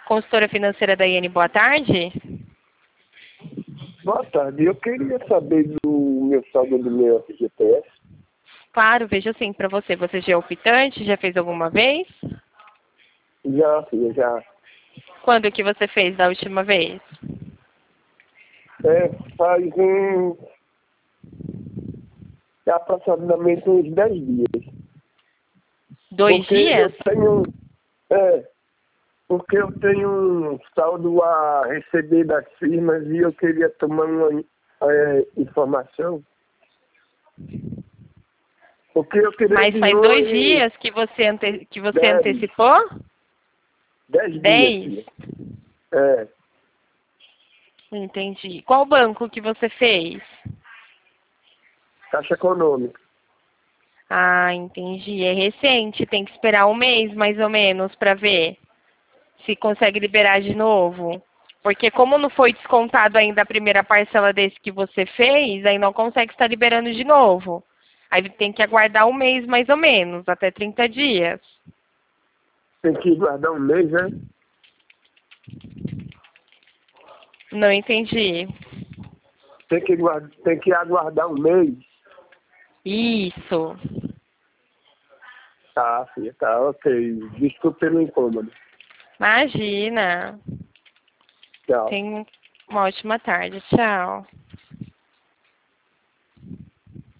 Consultora financeira da IN, boa tarde. Boa tarde. Eu queria saber do meu saldo do meu FGTS. Claro, vejo sim para você. Você já é optante? Já fez alguma vez? Já, filha, já. Quando que você fez da última vez? Faz aproximadamente uns 10 dias. 2 dias? Porque eu tenho um saldo a receber das firmas e eu queria tomar uma informação. Porque eu queria Mas faz 2 dias que você, antecipou? 10 dias, 10? filha. Entendi. Qual banco que você fez? Caixa Econômica. Ah, entendi. É recente, tem que esperar um mês mais ou menos para ver se consegue liberar de novo. Porque como não foi descontado ainda a primeira parcela desse que você fez, aí não consegue estar liberando de novo. Aí tem que aguardar um mês mais ou menos, até 30 dias. Tem que guardar um mês, né? Não entendi. Tem que aguardar um mês. Isso. Tá, filha, tá, ok. Desculpe pelo incômodo. Imagina. Tchau. Tenha uma ótima tarde. Tchau.